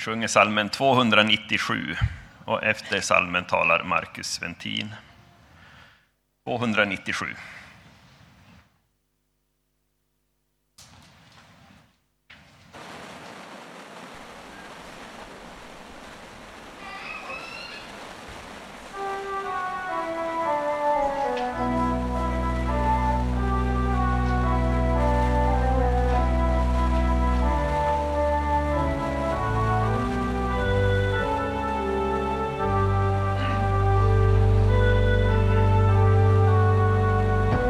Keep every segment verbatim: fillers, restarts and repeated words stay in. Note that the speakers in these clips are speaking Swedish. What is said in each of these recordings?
sjunger salmen tvåhundranittiosju och efter salmen talar Marcus Sventin. tvåhundranittiosju. Thank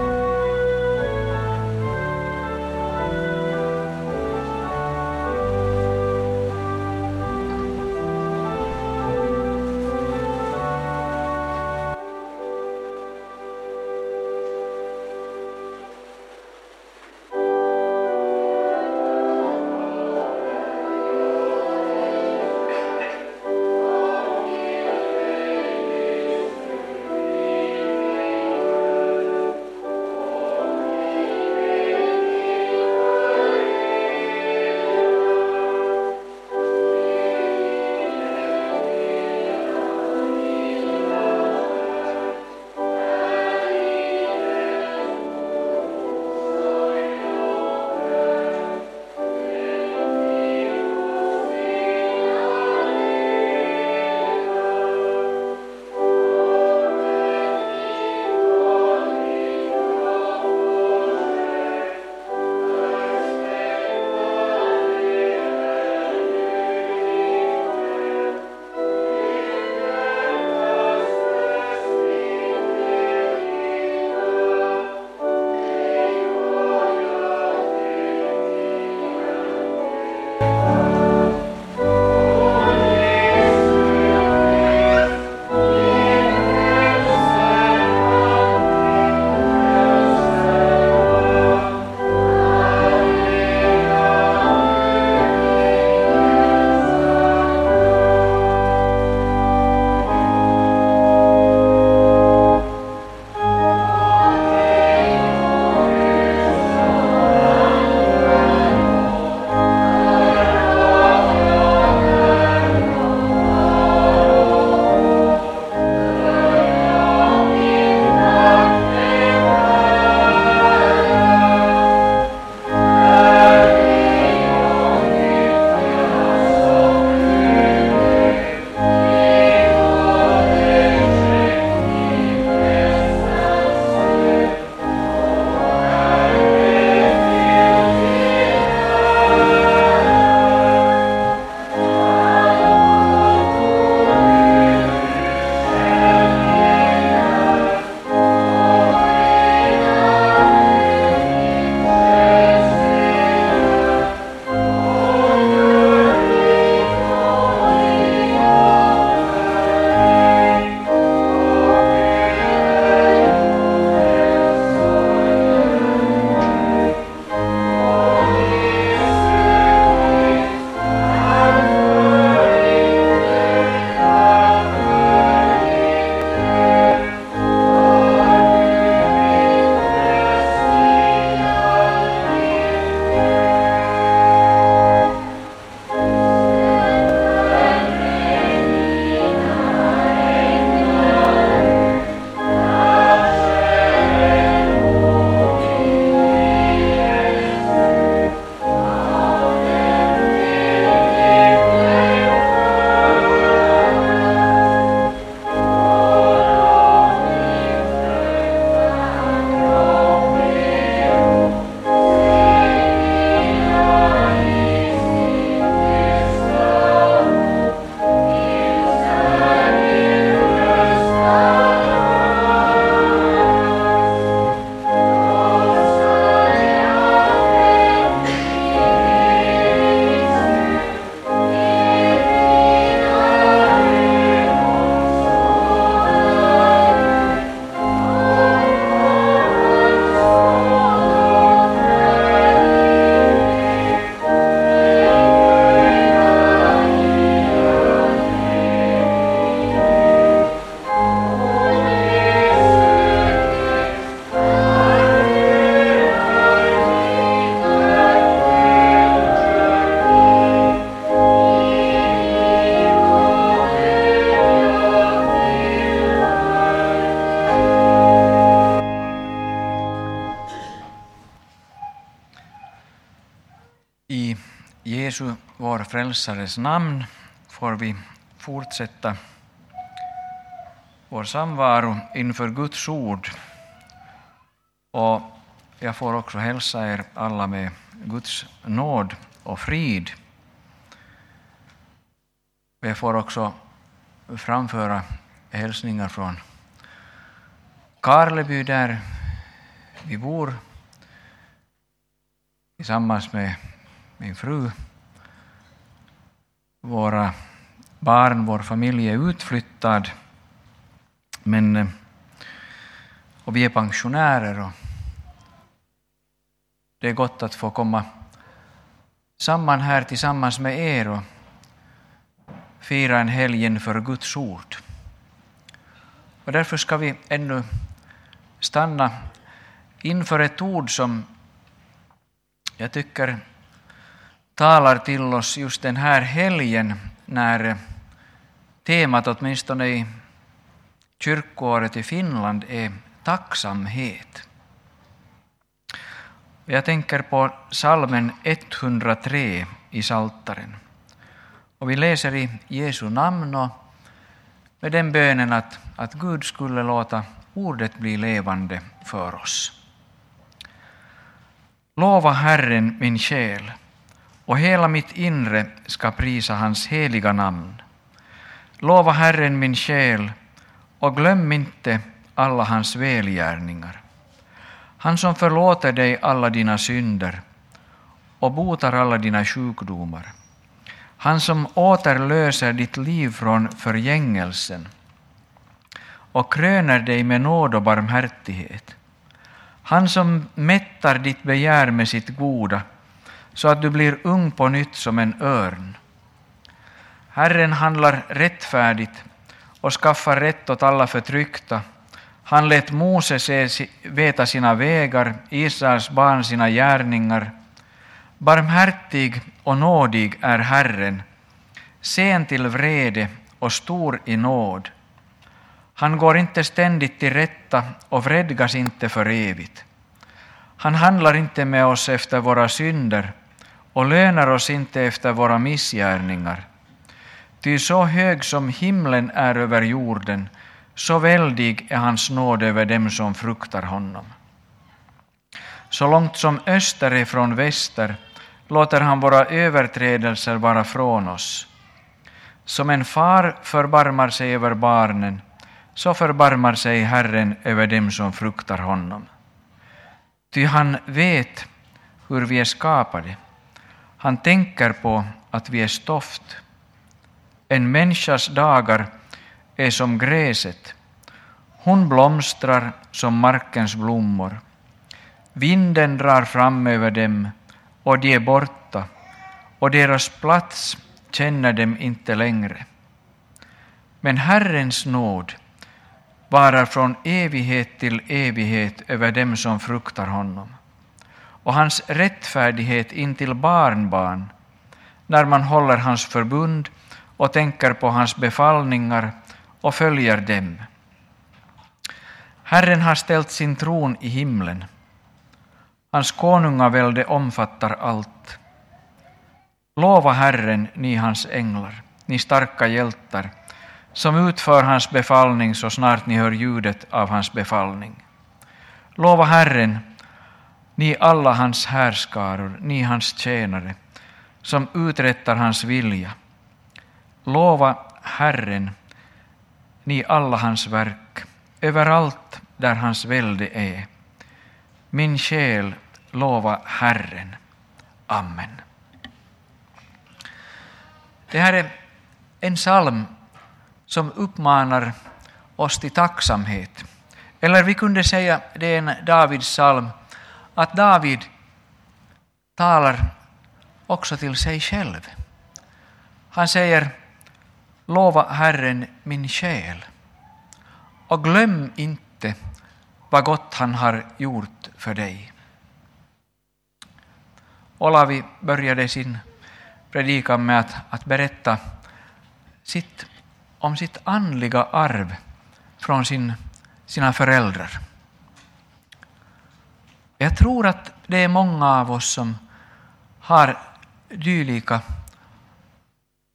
vår frälsares namn får vi fortsätta vår samvaro inför Guds ord. Och jag får också hälsa er alla med Guds nåd och frid. Jag får också framföra hälsningar från Karleby där vi bor tillsammans med min fru. Våra barn, vår familj är utflyttad, men och vi är pensionärer och det är gott att få komma samman här tillsammans med er och fira en helgen för Guds ord. Och därför ska vi ännu stanna inför ett ord som jag tycker talar till oss just den här helgen när temat åtminstone i kyrkoåret i Finland är tacksamhet. Jag tänker på psalmen etthundratre i Psaltaren. Och vi läser i Jesu namn och med den bönen att, att Gud skulle låta ordet bli levande för oss. Lova Herren min själ, och hela mitt inre ska prisa hans heliga namn. Lova Herren min själ, och glöm inte alla hans välgärningar. Han som förlåter dig alla dina synder och botar alla dina sjukdomar. Han som återlöser ditt liv från förgängelsen och kröner dig med nåd och barmhärtighet. Han som mättar ditt begär med sitt goda så att du blir ung på nytt som en örn. Herren handlar rättfärdigt och skaffar rätt åt alla förtryckta. Han lät Mose se, veta sina vägar, Israels barn sina gärningar. Barmhärtig och nådig är Herren, sen till vrede och stor i nåd. Han går inte ständigt till rätta och vredgas inte för evigt. Han handlar inte med oss efter våra synder och lönar oss inte efter våra missgärningar. Ty så hög som himlen är över jorden, så väldig är hans nåd över dem som fruktar honom. Så långt som öster är från väster låter han våra överträdelser vara från oss. Som en far förbarmar sig över barnen, så förbarmar sig Herren över dem som fruktar honom. Ty han vet hur vi är skapade. Han tänker på att vi är stoft. En människas dagar är som gräset. Hon blomstrar som markens blommor. Vinden drar fram över dem och de är borta, och deras plats känner dem inte längre. Men Herrens nåd varar från evighet till evighet över dem som fruktar honom, och hans rättfärdighet in till barnbarn, när man håller hans förbund och tänker på hans befallningar och följer dem. Herren har ställt sin tron i himlen. Hans konungavälde omfattar allt. Lova Herren, ni hans änglar, ni starka hjältar, som utför hans befallning så snart ni hör ljudet av hans befallning. Lova Herren, ni alla hans härskaror, ni hans tjänare, som uträttar hans vilja. Lova Herren, ni alla hans verk, överallt där hans välde är. Min själ, lova Herren. Amen. Det här är en psalm som uppmanar oss till tacksamhet. Eller vi kunde säga, det är en Davids psalm, att David talar också till sig själv. Han säger, lova Herren min själ, och glöm inte vad gott han har gjort för dig. Olavi började sin predikan med att, att berätta sitt, om sitt andliga arv från sin, sina föräldrar. Jag tror att det är många av oss som har dylika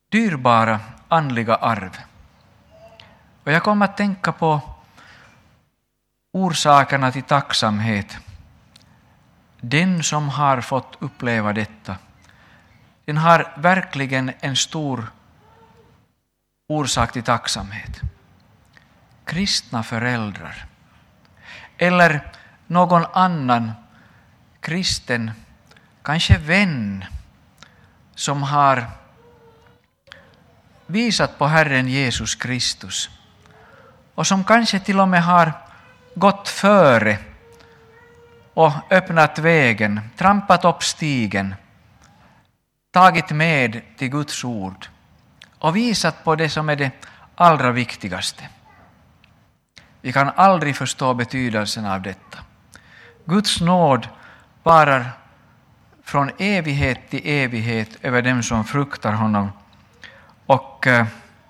dyrbara andliga arv. Och jag kommer att tänka på orsakerna till tacksamhet. Den som har fått uppleva detta, den har verkligen en stor orsak till tacksamhet. Kristna föräldrar eller någon annan kristen, kanske vän, som har visat på Herren Jesus Kristus och som kanske till och med har gått före och öppnat vägen, trampat upp stigen, tagit med till Guds ord och visat på det som är det allra viktigaste. Vi kan aldrig förstå betydelsen av detta. Guds nåd varar från evighet till evighet över dem som fruktar honom, och eh,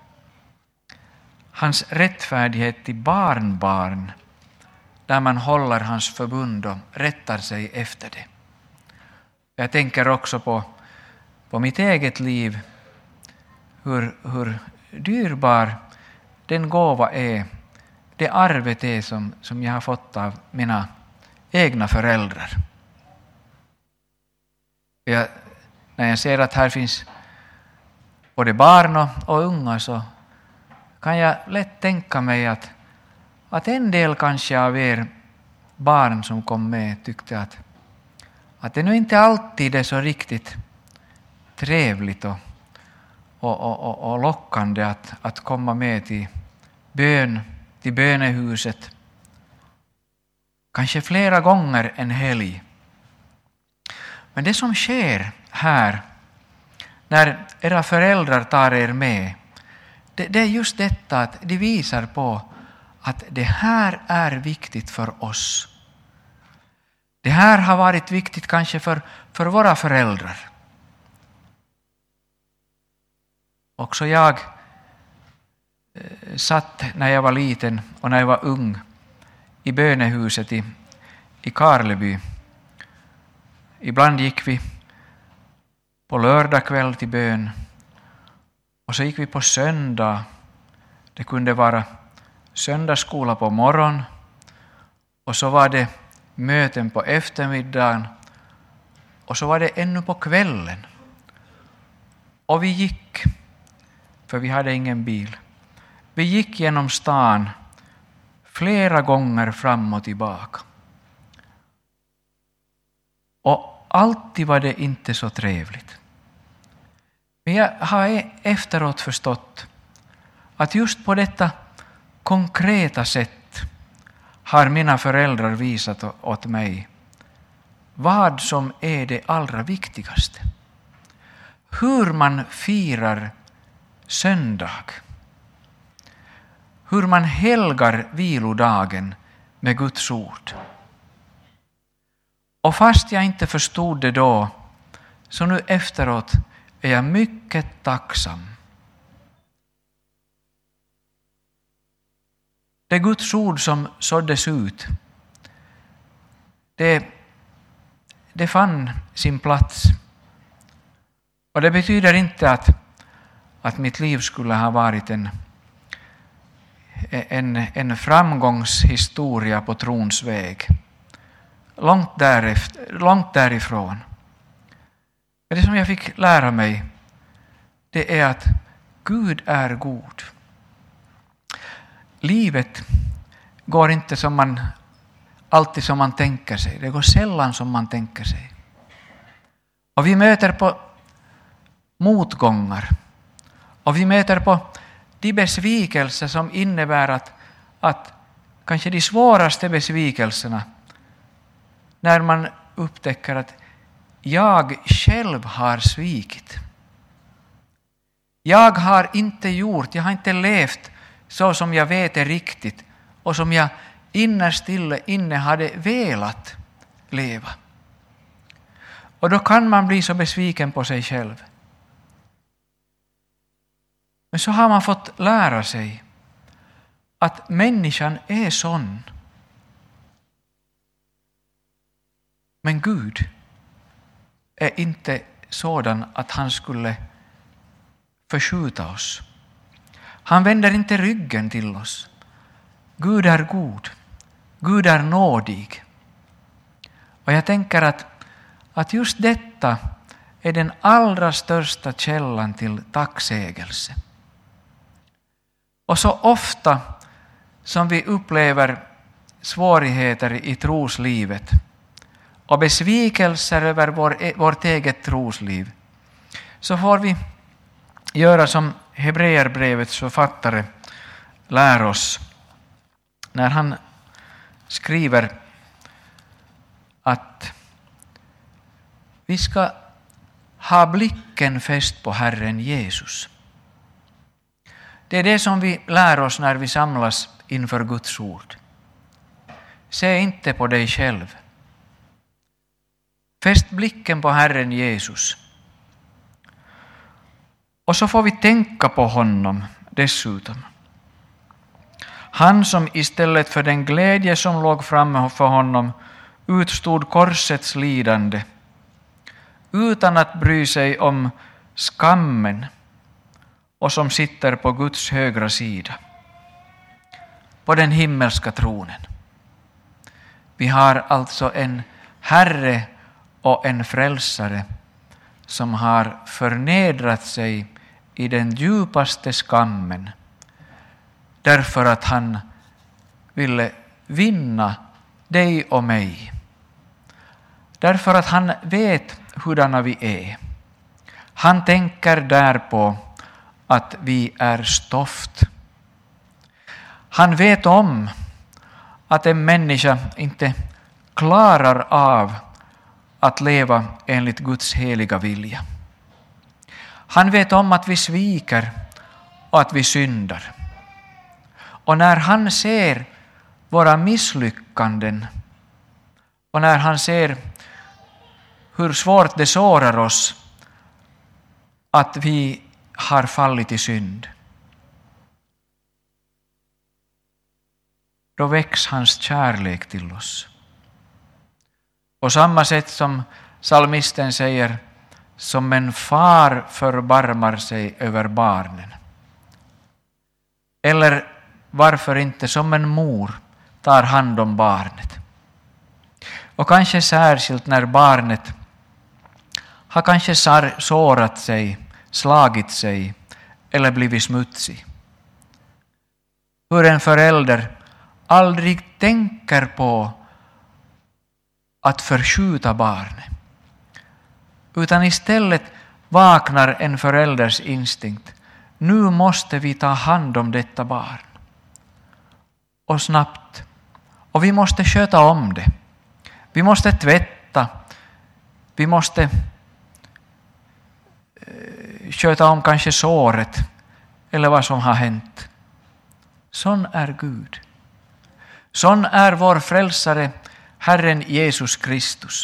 hans rättfärdighet till barnbarn, där man håller hans förbund och rättar sig efter det. Jag tänker också på, på mitt eget liv, hur, hur dyrbar den gåva är, det arvet är som, som jag har fått av mina egna föräldrar. Jag, när jag ser att här finns både barn och, och unga, så kan jag lätt tänka mig att, att en del kanske av er barn som kom med tyckte att, att det nu inte alltid är så riktigt trevligt och, och, och, och lockande att, att komma med till bön, till bönehuset. Kanske flera gånger en helg. Men det som sker här, när era föräldrar tar er med, det, det är just detta att de visar på att det här är viktigt för oss. Det här har varit viktigt kanske för, för våra föräldrar. Också jag eh, satt när jag var liten och när jag var ung i bönehuset i, i Karleby. Ibland gick vi på lördag kväll till bön, och så gick vi på söndag. Det kunde vara söndagsskola på morgon, och så var det möten på eftermiddagen, och så var det ännu på kvällen. Och vi gick, för vi hade ingen bil. Vi gick genom stan flera gånger fram och tillbaka. Och alltid var det inte så trevligt. Men jag har efteråt förstått att just på detta konkreta sätt har mina föräldrar visat åt mig vad som är det allra viktigaste. Hur man firar söndag. Hur man helgar vilodagen med Guds ord. Och fast jag inte förstod det då, så nu efteråt är jag mycket tacksam. Det Guds ord som såddes ut, det, det fann sin plats. Och det betyder inte att, att mitt liv skulle ha varit en, en, en framgångshistoria på trons väg. Långt, därefter, långt därifrån. Men det som jag fick lära mig, det är att Gud är god. Livet går inte som man, alltid som man tänker sig. Det går sällan som man tänker sig. Och vi möter på motgångar. Och vi möter på de besvikelser som innebär att, att kanske de svåraste besvikelserna, när man upptäcker att jag själv har svikit. Jag har inte gjort, jag har inte levt så som jag vet är riktigt och som jag innerst inne hade velat leva. Och då kan man bli så besviken på sig själv. Men så har man fått lära sig att människan är sån. Men Gud är inte sådan att han skulle förskjuta oss. Han vänder inte ryggen till oss. Gud är god. Gud är nådig. Och jag tänker att, att just detta är den allra största källan till tacksägelse. Och så ofta som vi upplever svårigheter i troslivet och besvikelser över vår, vårt eget trosliv, så får vi göra som Hebreerbrevets författare lär oss när han skriver att vi ska ha blicken fäst på Herren Jesus. Det är det som vi lär oss när vi samlas inför Guds ord. Se inte på dig själv. Fäst blicken på Herren Jesus. Och så får vi tänka på honom dessutom. Han som istället för den glädje som låg framme för honom utstod korsets lidande utan att bry sig om skammen, och som sitter på Guds högra sida, på den himmelska tronen. Vi har alltså en Herre och en frälsare som har förnedrat sig i den djupaste skammen därför att han ville vinna dig och mig. Därför att han vet hurdana vi är. Han tänker därpå att vi är stoft. Han vet om att en människa inte klarar av att leva enligt Guds heliga vilja. Han vet om att vi sviker och att vi syndar. Och när han ser våra misslyckanden och när han ser hur svårt det sårar oss att vi har fallit i synd, då väcks hans kärlek till oss. På samma sätt som psalmisten säger, som en far förbarmar sig över barnen. Eller varför inte som en mor tar hand om barnet. Och kanske särskilt när barnet har kanske sårat sig, slagit sig eller blivit smutsig. Hur en förälder aldrig tänker på att förskjuta barnet, utan istället vaknar en förälders instinkt. Nu måste vi ta hand om detta barn. Och snabbt. Och vi måste sköta om det. Vi måste tvätta. Vi måste sköta om kanske såret eller vad som har hänt. Sån är Gud. Sån är vår frälsare, Herren Jesus Kristus.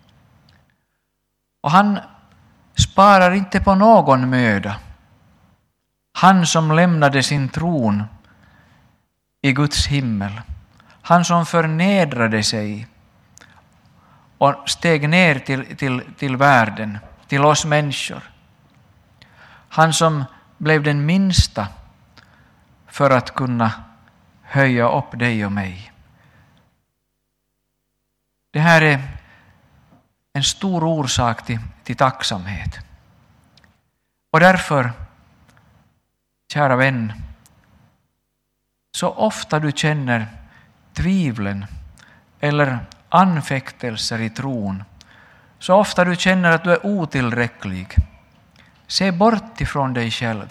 Och han sparar inte på någon möda. Han som lämnade sin tron i Guds himmel. Han som förnedrade sig och steg ner till, till, till världen, till oss människor. Han som blev den minsta för att kunna höja upp dig och mig. Det här är en stor orsak till, till tacksamhet. Och därför, kära vän, så ofta du känner tvivlen eller anfäktelser i tron, så ofta du känner att du är otillräcklig, se bort ifrån dig själv.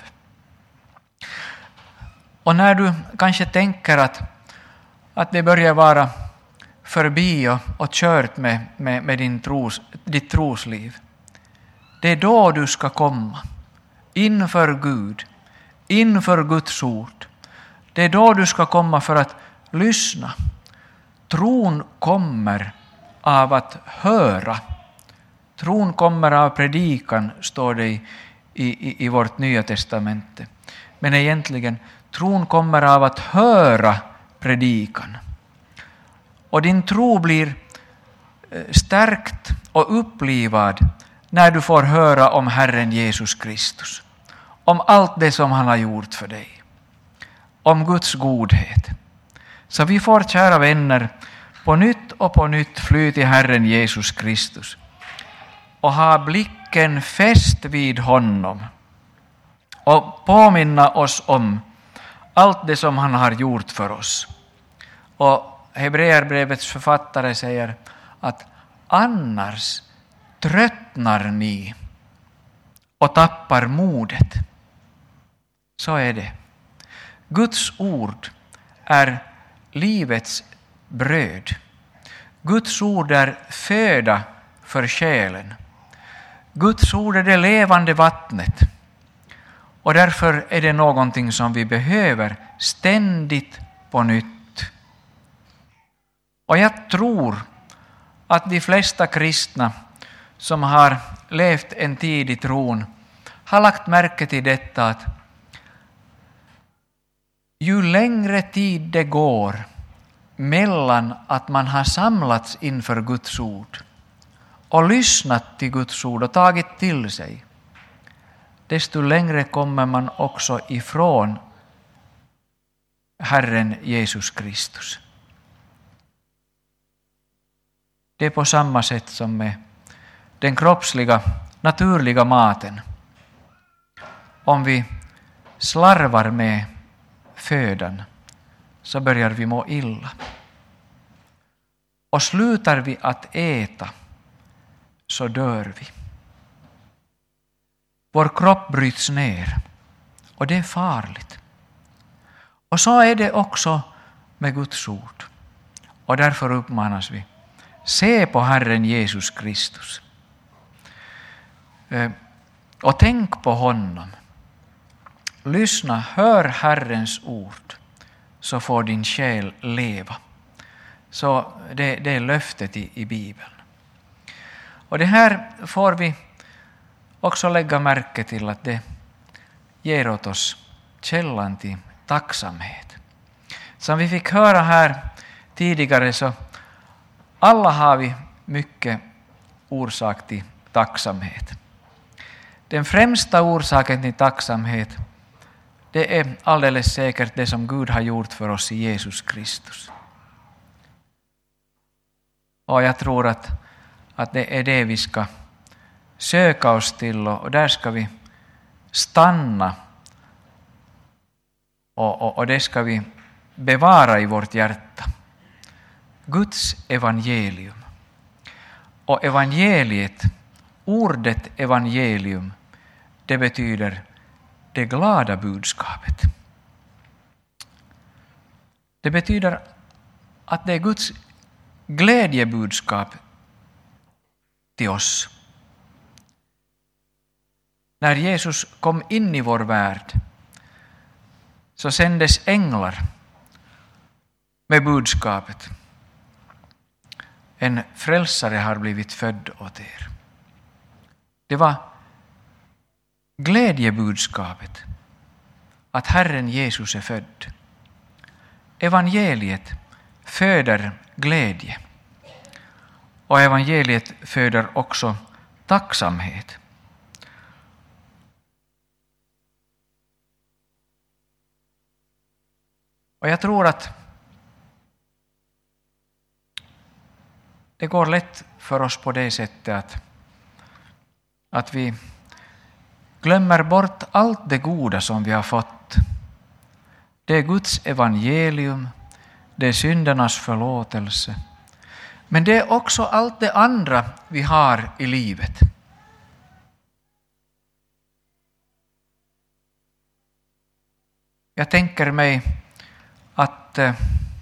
Och när du kanske tänker att, att det börjar vara förbi och, och kört med, med, med din tros, ditt trosliv, det är då du ska komma inför Gud, inför Guds ord. Det är då du ska komma för att lyssna. Tron kommer av att höra. Tron kommer av predikan, står det i, i, i vårt nya testamente. Men egentligen, tron kommer av att höra predikan. Och din tro blir stärkt och upplivad när du får höra om Herren Jesus Kristus. om allt det som han har gjort för dig. Om Guds godhet. Så vi får, kära vänner, på nytt och på nytt fly till Herren Jesus Kristus och ha blicken fäst vid honom och påminna oss om allt det som han har gjort för oss. Och Hebreerbrevets författare säger att annars tröttnar ni och tappar modet. Så är det. Guds ord är livets bröd. Guds ord är föda för själen. Guds ord är det levande vattnet. Och därför är det någonting som vi behöver ständigt på nytt. Och jag tror att de flesta kristna som har levt en tid i tron har lagt märke till detta, att ju längre tid det går mellan att man har samlats inför Guds ord och lyssnat till Guds ord och tagit till sig, desto längre kommer man också ifrån Herren Jesus Kristus. Det är på samma sätt som med den kroppsliga, naturliga maten. Om vi slarvar med födan så börjar vi må illa. Och slutar vi att äta så dör vi. Vår kropp bryts ner och det är farligt. Och så är det också med Guds ord. Och därför uppmanas vi: se på Herren Jesus Kristus. Och tänk på honom. Lyssna, hör Herrens ord, så får din själ leva. Så det, det är löftet i, i Bibeln. Och det här får vi också lägga märke till, att det ger åt oss källan till tacksamhet. Som vi fick höra här tidigare, så alla har vi mycket orsak till tacksamhet. Den främsta orsaken till tacksamhet, det är alldeles säkert det som Gud har gjort för oss i Jesus Kristus. Och jag tror att, att det är det vi ska söka oss till, och där ska vi stanna och, och, och det ska vi bevara i vårt hjärta. Guds evangelium. Och evangeliet, ordet evangelium, det betyder det glada budskapet. Det betyder att det är Guds glädjebudskap till oss. När Jesus kom in i vår värld så sändes änglar med budskapet: en frälsare har blivit född åt er. Det var glädjebudskapet att Herren Jesus är född. Evangeliet föder glädje. Och evangeliet föder också tacksamhet. Och jag tror att det går lätt för oss på det sättet att, att vi glömmer bort allt det goda som vi har fått. Det är Guds evangelium, det är syndernas förlåtelse. Men det är också allt det andra vi har i livet. Jag tänker mig att eh,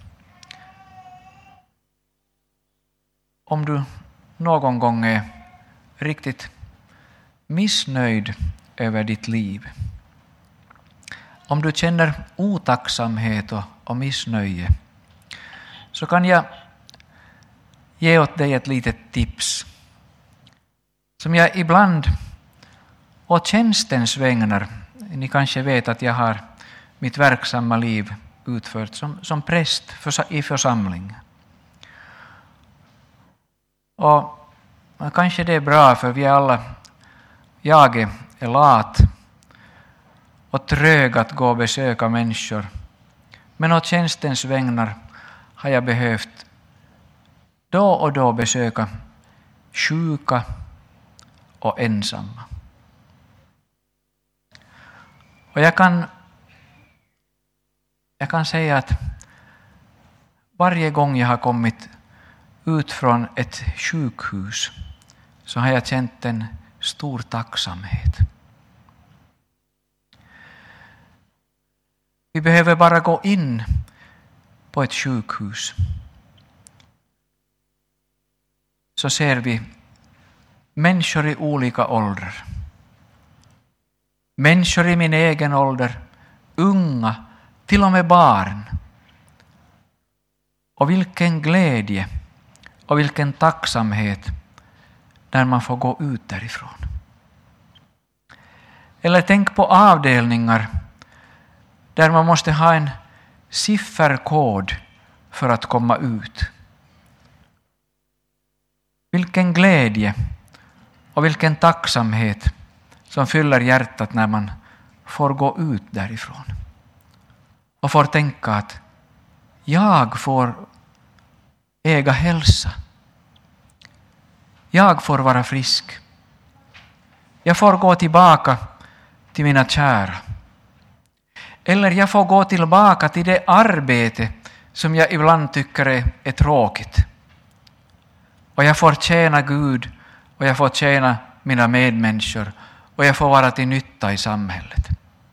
om du någon gång är riktigt missnöjd över ditt liv, om du känner otacksamhet och, och missnöje, så kan jag ge åt dig ett litet tips som jag ibland åt tjänstens vägnar, ni kanske vet att jag har mitt verksamma liv utfört som, som präst för, i församling. Och kanske det är bra, för vi är alla, jag är lat och trög att gå och besöka människor. Men åt tjänstens vägnar har jag behövt då och då besöka sjuka och ensamma. Och jag kan, jag kan säga att varje gång jag har kommit ut från ett sjukhus så har jag känt en stor tacksamhet. Vi behöver bara gå in på ett sjukhus så ser vi människor i olika åldrar. Människor i min egen ålder, unga, till och med barn. Och vilken glädje och vilken tacksamhet när man får gå ut därifrån. Eller tänk på avdelningar där man måste ha en sifferkod för att komma ut. Vilken glädje och vilken tacksamhet som fyller hjärtat när man får gå ut därifrån. Och får tänka att jag får äga hälsa. Jag får vara frisk. Jag får gå tillbaka till mina kära. Eller jag får gå tillbaka till det arbete som jag ibland tycker är, är tråkigt. Och jag får tjäna Gud och jag får tjäna mina medmänniskor och jag får vara till nytta i samhället.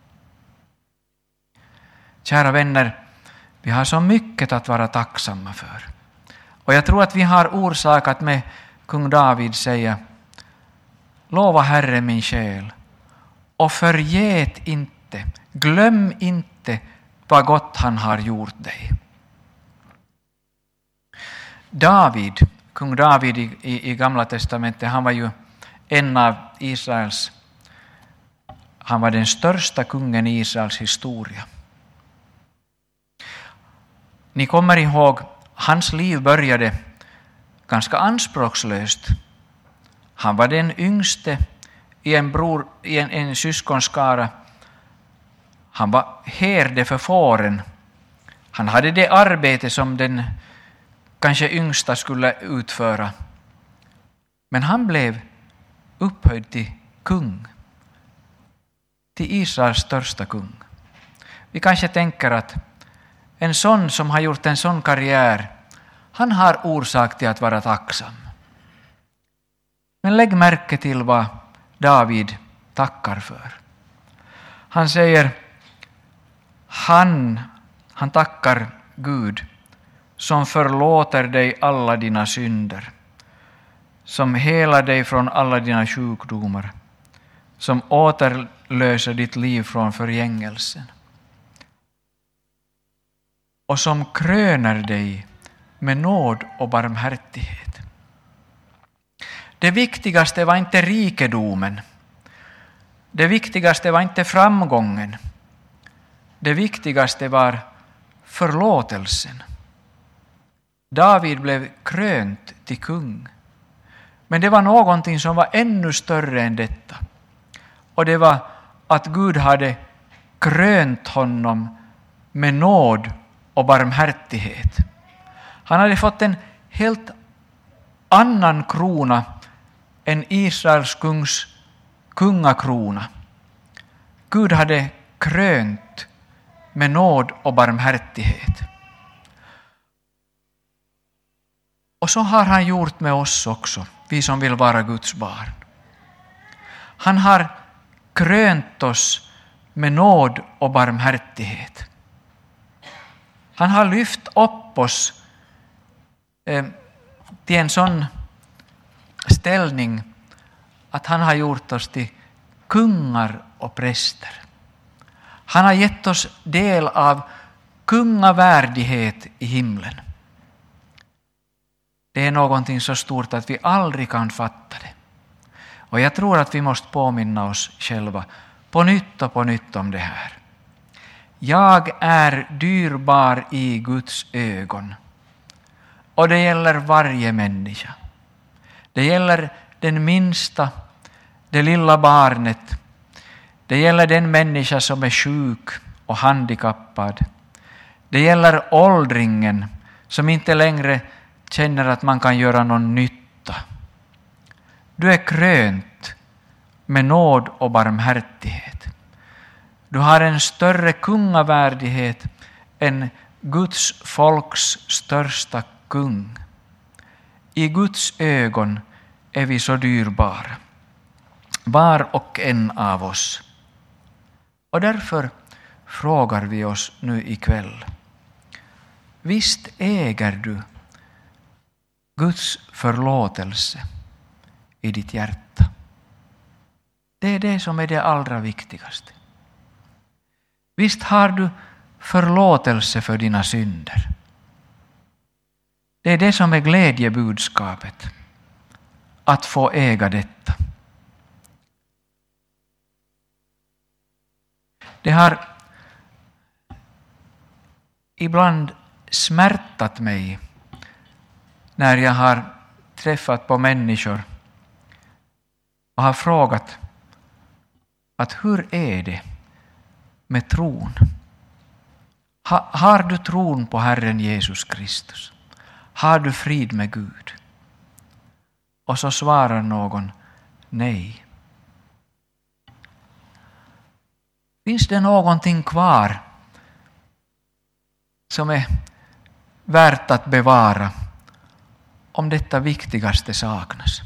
Kära vänner, vi har så mycket att vara tacksamma för. Och jag tror att vi har orsak att med kung David säga: lova Herre min själ och förget inte, glöm inte vad gott han har gjort dig. David, kung David i, i, i Gamla testamentet, han var ju en av Israels, han var den största kungen i Israels historia. Ni kommer ihåg, hans liv började ganska anspråkslöst. Han var den yngste i en, bror, i en, en syskonskara. Han var herde för fåren. Han hade det arbete som den kanske yngsta skulle utföra. Men han blev upphöjd till kung. Till Israels största kung. Vi kanske tänker att en sån som har gjort en sån karriär, han har orsak till att vara tacksam. Men lägg märke till vad David tackar för. Han säger, han, han tackar Gud som förlåter dig alla dina synder, som helar dig från alla dina sjukdomar, som återlöser ditt liv från förgängelsen och som kröner dig med nåd och barmhärtighet. Det viktigaste var inte rikedomen. Det viktigaste var inte framgången. Det viktigaste var förlåtelsen. David blev krönt till kung. Men det var någonting som var ännu större än detta. Och det var att Gud hade krönt honom med nåd och barmhärtighet. Han hade fått en helt annan krona än Israels kungs kungakrona. Gud hade krönt med nåd och barmhärtighet. Och så har han gjort med oss också, vi som vill vara Guds barn. Han har krönt oss med nåd och barmhärtighet. Han har lyft upp oss eh, till en sån ställning att han har gjort oss till kungar och präster. Han har gett oss del av kungavärdighet i himlen. Det är någonting så stort att vi aldrig kan fatta det. Och jag tror att vi måste påminna oss själva på nytt och på nytt om det här. Jag är dyrbar i Guds ögon. Och det gäller varje människa. Det gäller den minsta, det lilla barnet. Det gäller den människa som är sjuk och handikappad. Det gäller åldringen som inte längre känner att man kan göra någon nytta. Du är krönt med nåd och barmhärtighet. Du har en större kungavärdighet än Guds folks största kung. I Guds ögon är vi så dyrbara, var och en av oss. Och därför frågar vi oss nu ikväll: visst äger du Guds förlåtelse i ditt hjärta? Det är det som är det allra viktigaste. Visst har du förlåtelse för dina synder? Det är det som är glädjebudskapet, att få äga detta. Det har ibland smärtat mig när jag har träffat på människor och har frågat att hur är det med tron? Ha, har du tron på Herren Jesus Kristus? Har du frid med Gud? Och så svarar någon nej. Finns det någonting kvar som är värt att bevara om detta viktigaste saknas?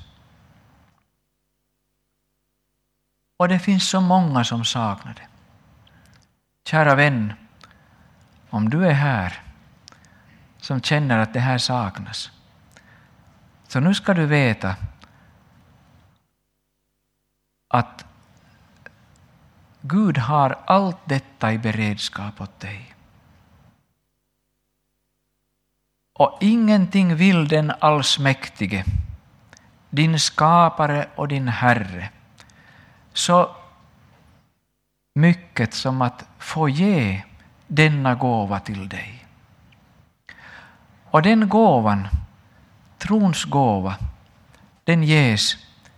Och det finns så många som saknar det. Kära vän, om du är här som känner att det här saknas, så nu ska du veta att Gud har allt detta i beredskap åt dig. Och ingenting vill den allsmäktige, din skapare och din Herre, så mycket som att få ge denna gåva till dig. Och den gåvan, trons gåva, den ges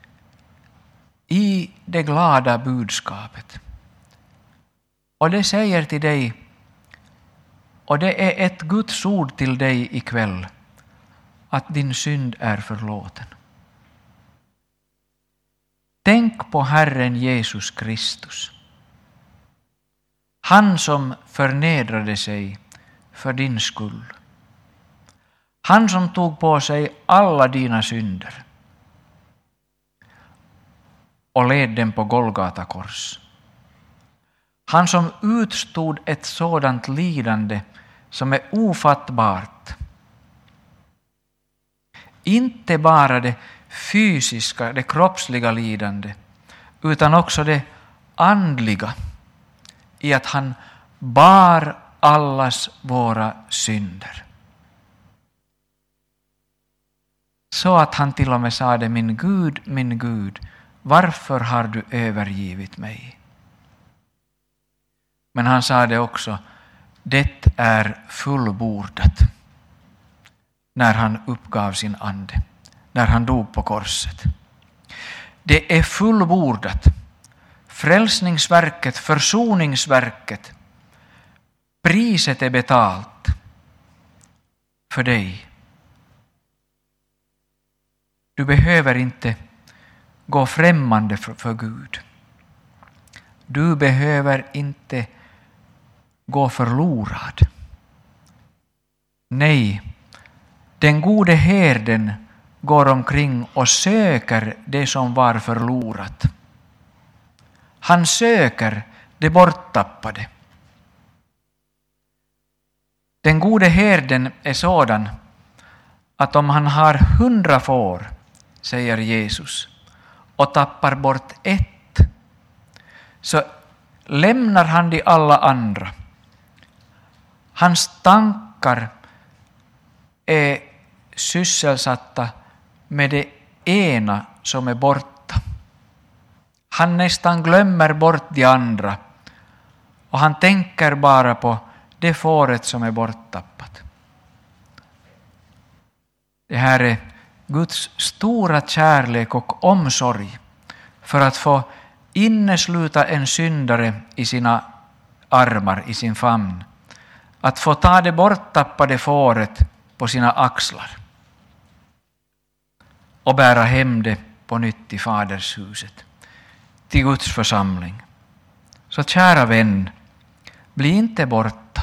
i det glada budskapet. Och det säger till dig, och det är ett Guds ord till dig ikväll, att din synd är förlåten. Tänk på Herren Jesus Kristus. Han som förnedrade sig för din skull. Han som tog på sig alla dina synder och led dem på Golgata kors. Han som utstod ett sådant lidande som är ofattbart. Inte bara det fysiska, det kroppsliga lidande, utan också det andliga i att han bar allas våra synder. Så att han till och med sade: min Gud, min Gud, varför har du övergivit mig? Men han sade också: det är fullbordat, när han uppgav sin ande, när han dog på korset. Det är fullbordat. Frälsningsverket, försoningsverket, priset är betalt för dig. Du behöver inte gå främmande för, för Gud. Du behöver inte gå förlorad. Nej, den gode herden går omkring och söker det som var förlorat. Han söker det borttappade. Den gode herden är sådan att om han har hundra får, säger Jesus, och tappar bort ett, så lämnar han de alla andra. Hans tankar är sysselsatta med det ena som är borta. Han nästan glömmer bort de andra och han tänker bara på det fåret som är borttappat. Det här är Guds stora kärlek och omsorg för att få innesluta en syndare i sina armar, i sin famn, att få ta det borttappade fåret på sina axlar och bära hem det på nytt till fadershuset, till Guds församling. Så kära vän, bli inte borta.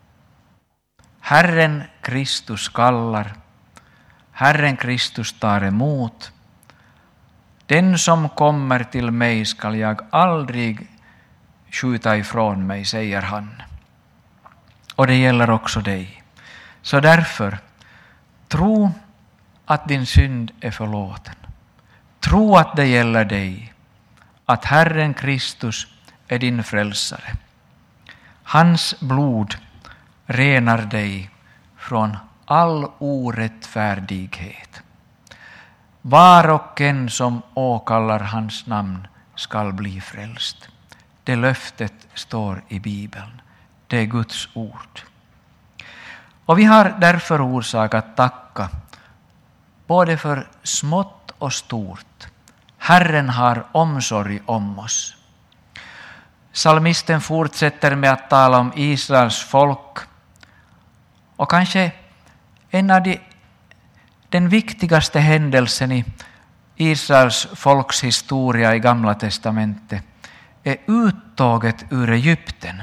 Herren Kristus kallar, Herren Kristus tar emot. Den som kommer till mig skall jag aldrig skjuta ifrån mig, säger han. Och det gäller också dig. Så därför, tro att din synd är förlåten. Tro att det gäller dig. Att Herren Kristus är din frälsare. Hans blod renar dig från all orättfärdighet. Var och en som åkallar hans namn skall bli frälst. Det löftet står i Bibeln. Det är Guds ord. Och vi har därför orsak att tacka både för smått och stort. Herren har omsorg om oss. Psalmisten fortsätter med att tala om Israels folk. Och kanske en av de, den viktigaste händelsen i Israels folks historia i Gamla testamentet är uttåget ur Egypten.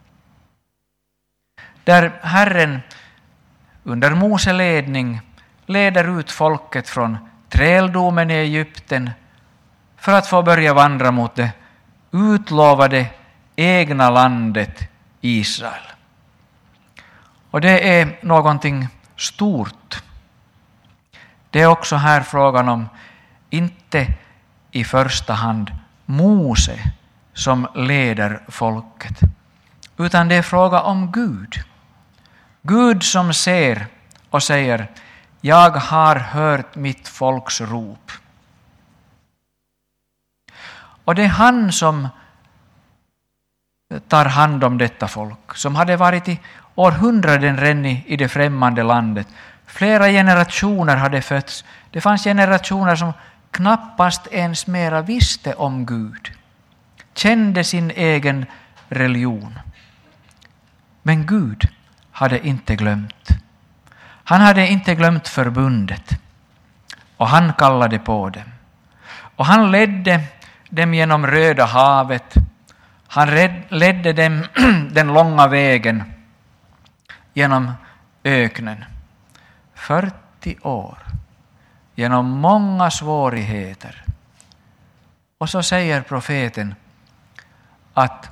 Där Herren under Mose ledning leder ut folket från träldomen i Egypten för att få börja vandra mot det utlovade egna landet Israel. Och det är någonting stort. Det är också här frågan om inte i första hand Mose som leder folket, utan det är fråga om Gud. Gud som ser och säger: jag har hört mitt folks rop. Och det är han som tar hand om detta folk, som hade varit i århundraden redan i det främmande landet. Flera generationer hade fötts. Det fanns generationer som knappast ens mera visste om Gud, kände sin egen religion. Men Gud hade inte glömt. Han hade inte glömt förbundet. Och han kallade på dem. Och han ledde dem genom Röda havet. Han ledde dem den långa vägen genom öknen. fyrtio år. Genom många svårigheter. Och så säger profeten att,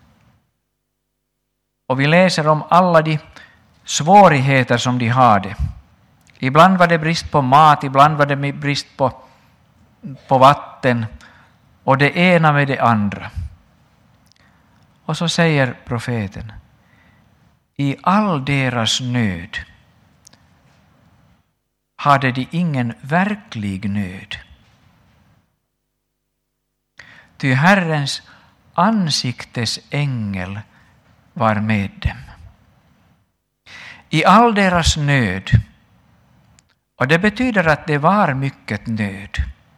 och vi läser om alla de svårigheter som de hade. Ibland var det brist på mat, ibland var det brist på, på vatten, och det ena med det andra. Och så säger profeten: i all deras nöd hade de ingen verklig nöd. Ty Herrens ansiktes ängel var med dem. I all deras nöd, och det betyder att det var mycket nöd.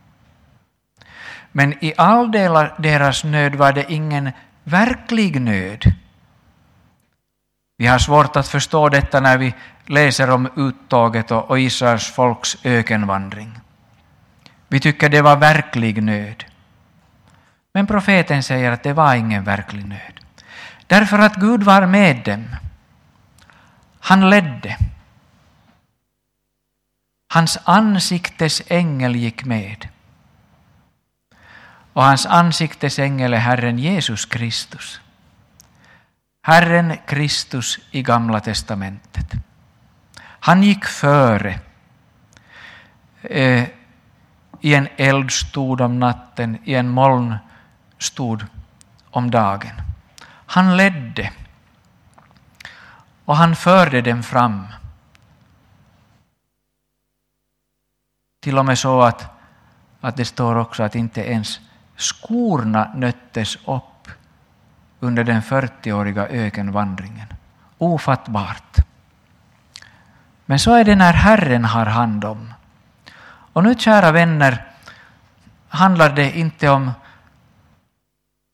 Men i all deras nöd var det ingen verklig nöd. Vi har svårt att förstå detta när vi läser om uttåget och Israels folks ökenvandring. Vi tycker det var verklig nöd. Men profeten säger att det var ingen verklig nöd. Därför att Gud var med dem. Han ledde. Hans ansiktes ängel gick med. Och hans ansiktes ängel är Herren Jesus Kristus. Herren Kristus i Gamla testamentet. Han gick före eh, i en eldstod om natten, i en molnstod om dagen. Han ledde och han förde dem fram. Till och med så att, att det står också att inte ens skorna nöttes upp under den fyrtioåriga ökenvandringen. Ofattbart. Men så är det när Herren har hand om. Och nu, kära vänner, handlar det inte om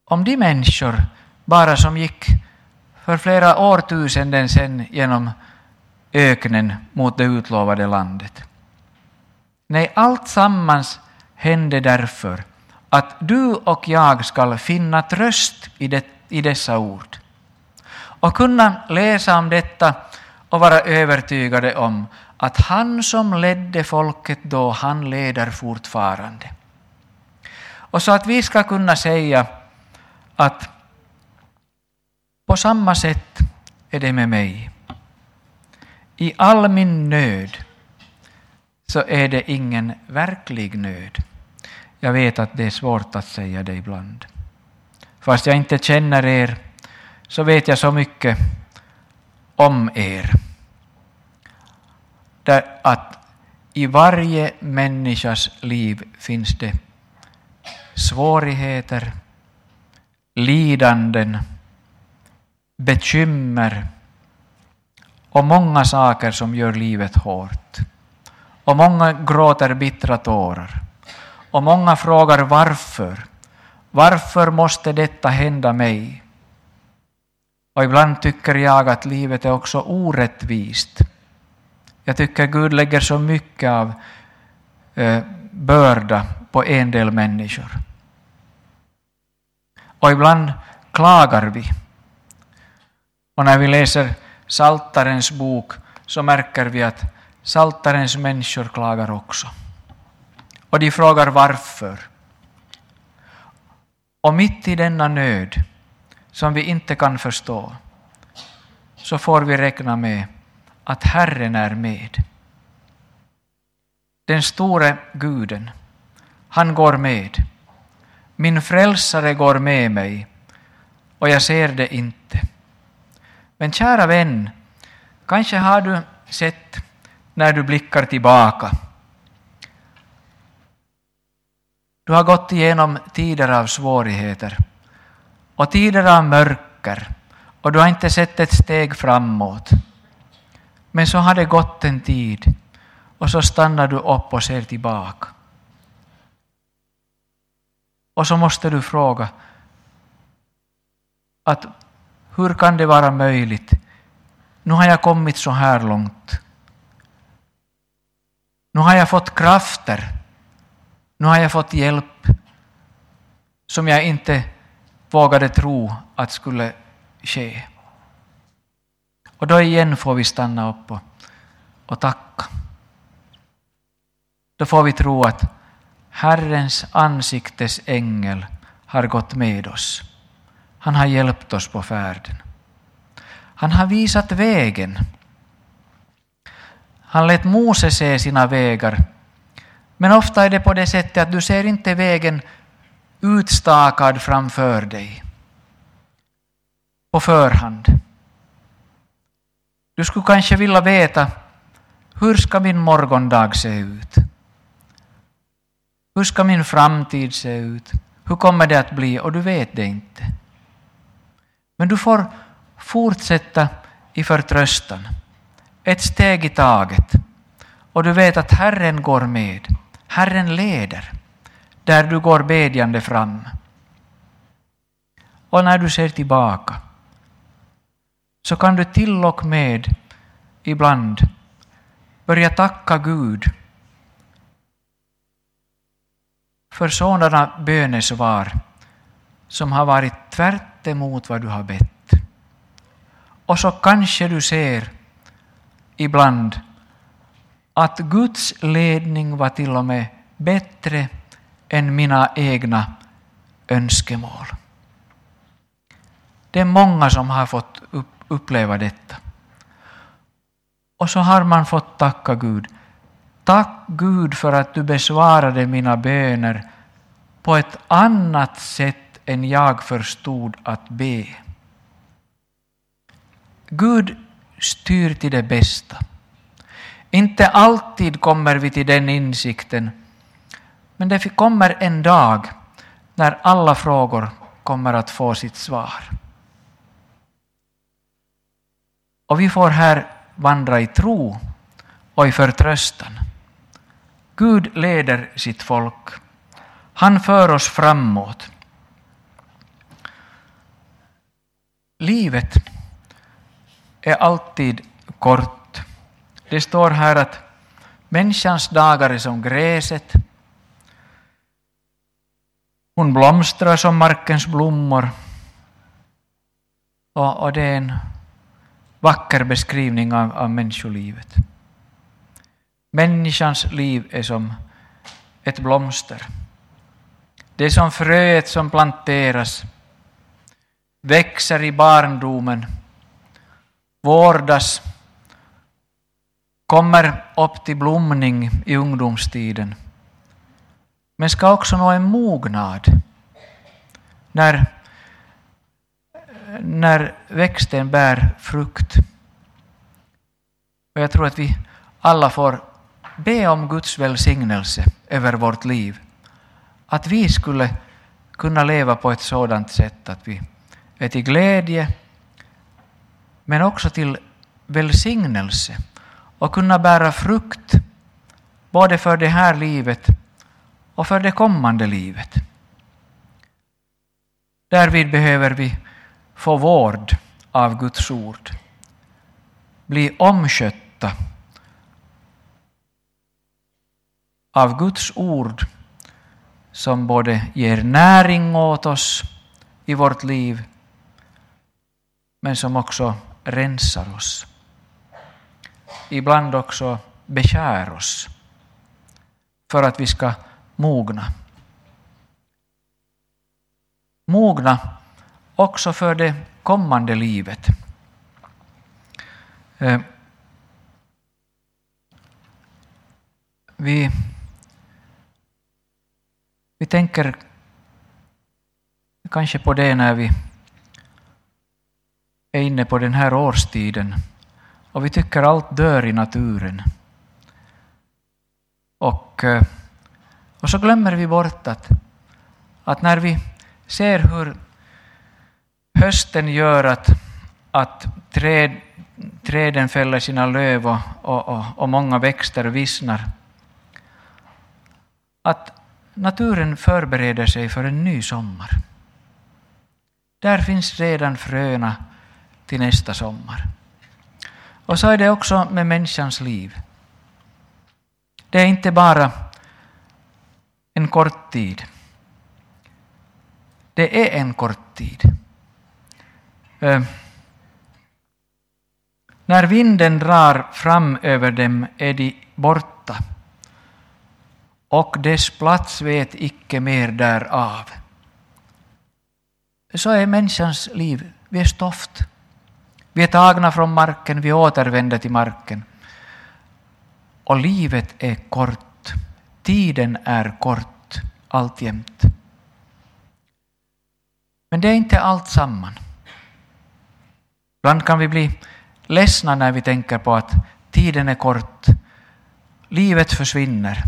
om de människor bara som gick för flera årtusenden sedan genom öknen mot det utlovade landet. Nej, allt sammans hände därför att du och jag ska finna tröst i, det, i dessa ord och kunna läsa om detta och vara övertygade om att han som ledde folket då, han leder fortfarande. Och så att vi ska kunna säga att på samma sätt är det med mig. I all min nöd så är det ingen verklig nöd. Jag vet att det är svårt att säga det ibland. Fast jag inte känner er så vet jag så mycket om er. Där att i varje människas liv finns det svårigheter, lidanden, bekymmer och många saker som gör livet hårt. Och många gråter bittra tårar. Och många frågar varför. Varför måste detta hända mig? Och ibland tycker jag att livet är också orättvist. Jag tycker Gud lägger så mycket av eh, börda på en del människor. Och ibland klagar vi. Och när vi läser Psaltarens bok så märker vi att Psaltarens människor klagar också. Och de frågar varför. Och mitt i denna nöd som vi inte kan förstå så får vi räkna med att Herren är med. Den store Guden, han går med. Min frälsare går med mig och jag ser det inte. Men kära vän, kanske har du sett när du blickar tillbaka. Du har gått igenom tider av svårigheter och tider av mörker och du har inte sett ett steg framåt. Men så har det gått en tid och så stannar du upp och ser tillbaka. Och så måste du fråga att hur kan det vara möjligt? Nu har jag kommit så här långt. Nu har jag fått krafter. Nu har jag fått hjälp som jag inte vågade tro att skulle ske. Och då igen får vi stanna upp och, och tacka. Då får vi tro att Herrens ansiktes ängel har gått med oss. Han har hjälpt oss på färden. Han har visat vägen. Han lät Mose se sina vägar. Men ofta är det på det sättet att du ser inte vägen utstakad framför dig. På förhand. Du skulle kanske vilja veta hur ska min morgondag se ut? Hur ska min framtid se ut? Hur kommer det att bli? Och du vet det inte. Men du får fortsätta i förtröstan. Ett steg i taget. Och du vet att Herren går med. Herren leder. Där du går bedjande fram. Och när du ser tillbaka så kan du till och med ibland börja tacka Gud för sådana bönesvar som har varit tvärt emot vad du har bett. Och så kanske du ser ibland att Guds ledning var till och med bättre än mina egna önskemål. Det är många som har fått uppleva detta. Och så har man fått tacka Gud. Tack Gud för att du besvarade mina böner på ett annat sätt än jag förstod att be. Gud styr till det bästa. Inte alltid kommer vi till den insikten, men det kommer en dag när alla frågor kommer att få sitt svar. Och vi får här vandra i tro och i förtröstan. Gud leder sitt folk. Han för oss framåt. livet är alltid kort. Det står här att människans dagar är som gräset. Hon blomstrar som markens blommor. Och, och det är en vacker beskrivning av, av människolivet. Människans liv är som ett blomster. Det är som fröet som planteras, växer i barndomen, vårdas, kommer upp till blomning i ungdomstiden, men ska också nå en mognad när, när växten bär frukt. Och jag tror att vi alla får be om Guds välsignelse över vårt liv. Att vi skulle kunna leva på ett sådant sätt att vi är till glädje men också till välsignelse och kunna bära frukt både för det här livet och för det kommande livet. Därvid behöver vi få vård av Guds ord, bli omskötta av Guds ord som både ger näring åt oss i vårt liv men som också rensar oss. Ibland också beskär oss för att vi ska mogna. Mogna också för det kommande livet. Vi, vi tänker kanske på det när vi är inne på den här årstiden och vi tycker allt dör i naturen. Och, och så glömmer vi bort att, att när vi ser hur hösten gör att, att träd, träden fäller sina löv och, och, och många växter vissnar, att naturen förbereder sig för en ny sommar. Där finns redan fröna till nästa sommar. Och så är det också med människans liv. Det är inte bara en kort tid. Det är en kort tid. Eh, när vinden drar fram över dem är de borta, och dess plats vet icke mer därav. Så är människans liv. Vi är stoft. Vi är tagna från marken, vi återvänder till marken. Och livet är kort. Tiden är kort alltjämt. Men det är inte allt samman. Ibland kan vi bli ledsna när vi tänker på att tiden är kort. Livet försvinner.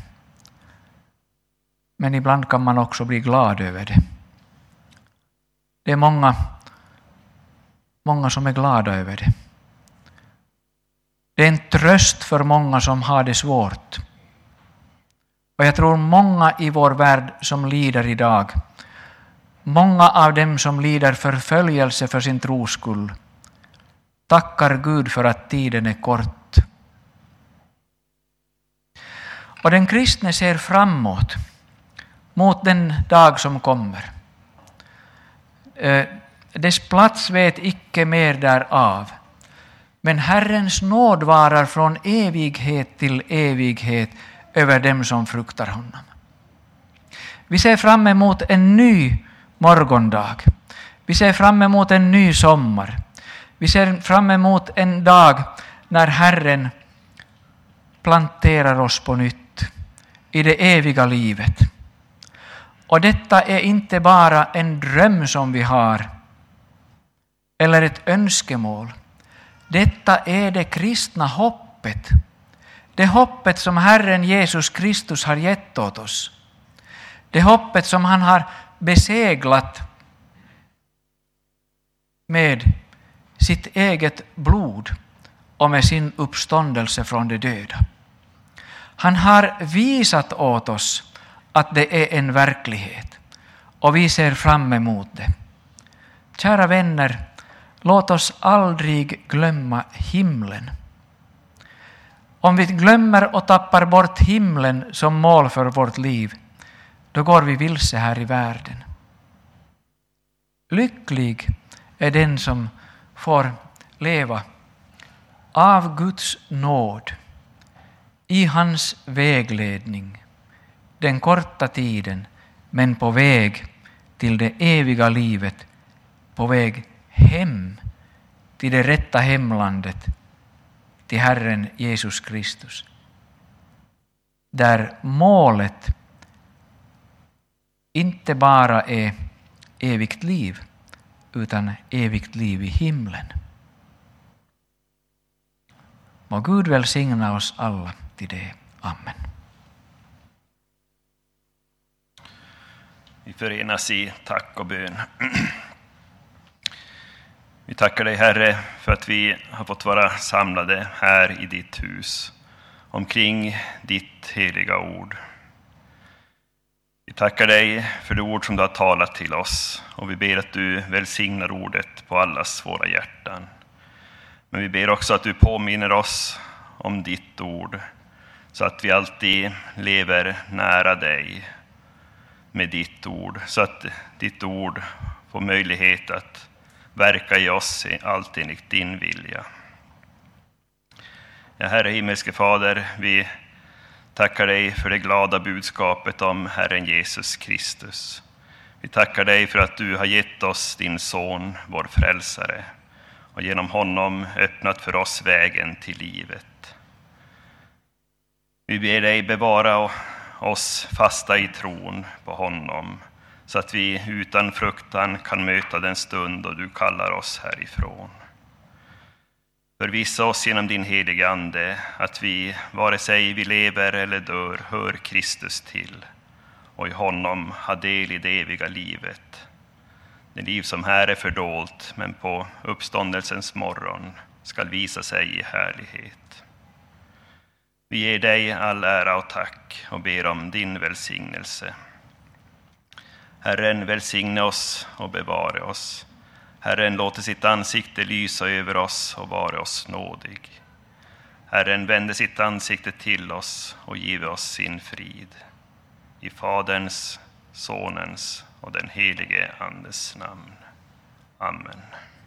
Men ibland kan man också bli glad över det. Det är många, många som är glada över det. Det är en tröst för många som har det svårt. Och jag tror många i vår värld som lider idag, många av dem som lider förföljelse för sin tros skull, tackar Gud för att tiden är kort. Och den kristne ser framåt mot den dag som kommer. Eh, dess plats vet icke mer därav. Men Herrens nåd varar från evighet till evighet över dem som fruktar honom. Vi ser fram emot en ny morgondag. Vi ser fram emot en ny sommar. Vi ser fram emot en dag när Herren planterar oss på nytt i det eviga livet. Och detta är inte bara en dröm som vi har eller ett önskemål. Detta är det kristna hoppet. Det hoppet som Herren Jesus Kristus har gett åt oss. Det hoppet som han har beseglat med sitt eget blod och med sin uppståndelse från de döda. Han har visat åt oss att det är en verklighet och vi ser fram emot det. Kära vänner, låt oss aldrig glömma himlen. Om vi glömmer och tappar bort himlen som mål för vårt liv, då går vi vilse här i världen. Lycklig är den som får leva av Guds nåd, i hans vägledning, den korta tiden, men på väg till det eviga livet, på väg hem till det rätta hemlandet, till Herren Jesus Kristus. Där målet inte bara är evigt liv, utan evigt liv i himlen. Må Gud välsigna oss alla till det. Amen. Vi förenas i tack och bön. Vi tackar dig, Herre, för att vi har fått vara samlade här i ditt hus omkring ditt heliga ord. Vi tackar dig för det ord som du har talat till oss, och vi ber att du välsignar ordet på allas våra hjärtan. Men vi ber också att du påminner oss om ditt ord, så att vi alltid lever nära dig med ditt ord, så att ditt ord får möjlighet att verka i oss allt enligt din vilja. Ja, Herre himmelske Fader, vi tackar dig för det glada budskapet om Herren Jesus Kristus. Vi tackar dig för att du har gett oss din son, vår frälsare, och genom honom öppnat för oss vägen till livet. Vi ber dig bevara oss fasta i tron på honom, så att vi utan fruktan kan möta den stund då du kallar oss härifrån. Förvissa oss genom din heliga ande att vi, vare sig vi lever eller dör, hör Kristus till och i honom har del i det eviga livet. Det liv som här är fördolt, men på uppståndelsens morgon skall visa sig i härlighet. Vi ger dig all ära och tack och ber om din välsignelse. Herren välsigne oss och bevare oss. Herren låter sitt ansikte lysa över oss och vara oss nådig. Herren vände sitt ansikte till oss och give oss sin frid. I Faderns, Sonens och den helige Andes namn. Amen.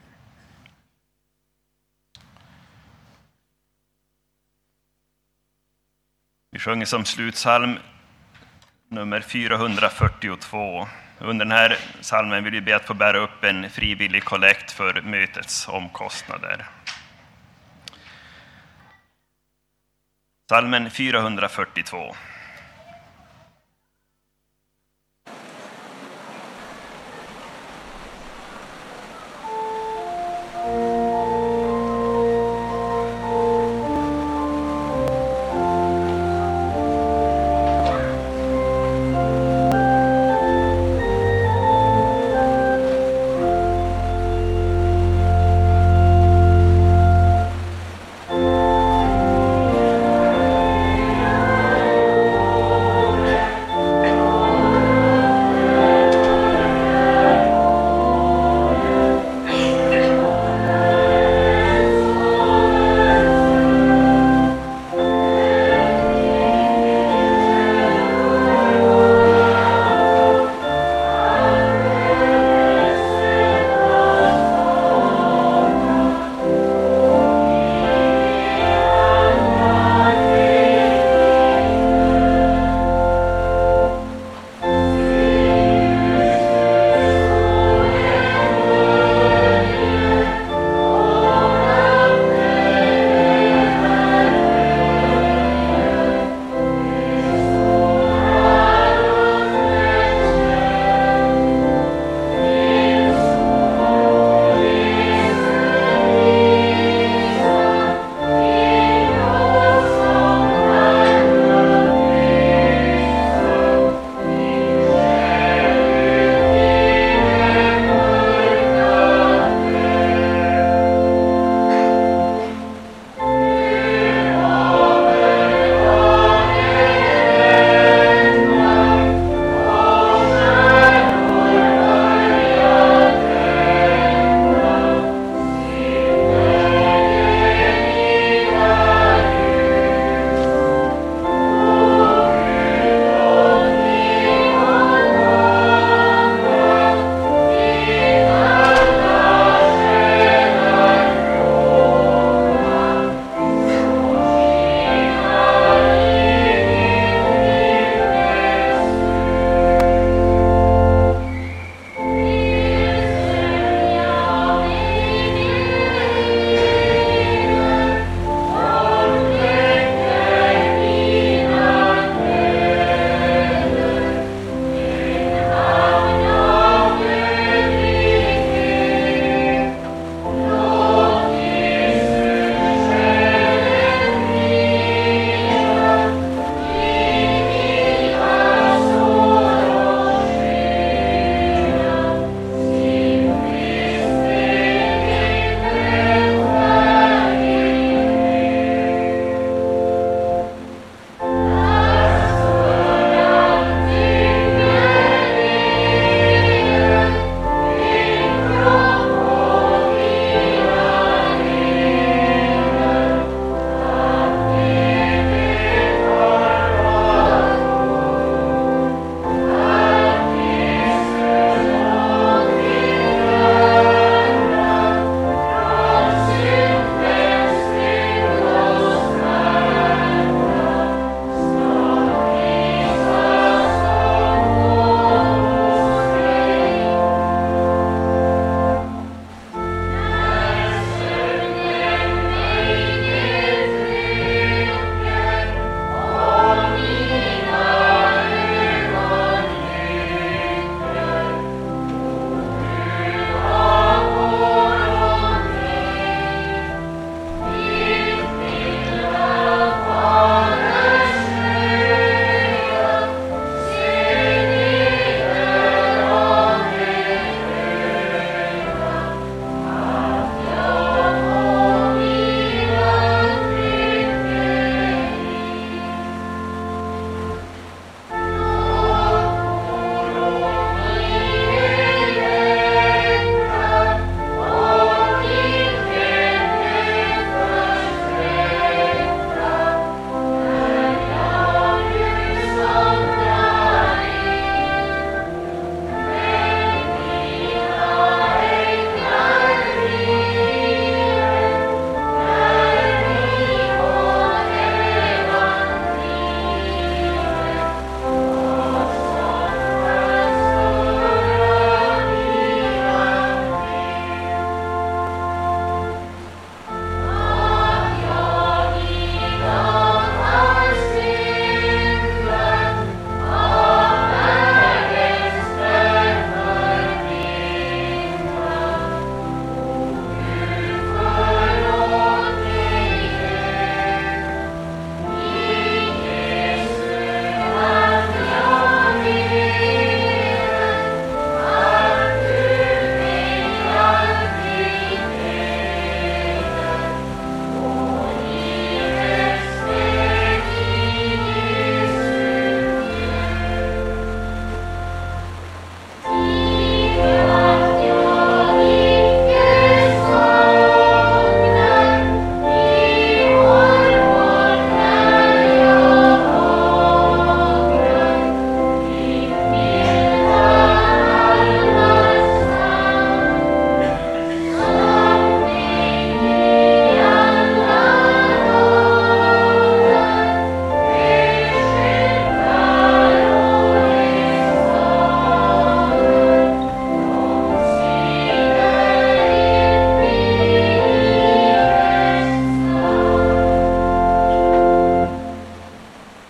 Vi sjunger som slutsalm nummer fyrahundrafyrtiotvå. Under den här salmen vill vi be att få bära upp en frivillig kollekt för mötets omkostnader. Salmen fyrahundrafyrtiotvå.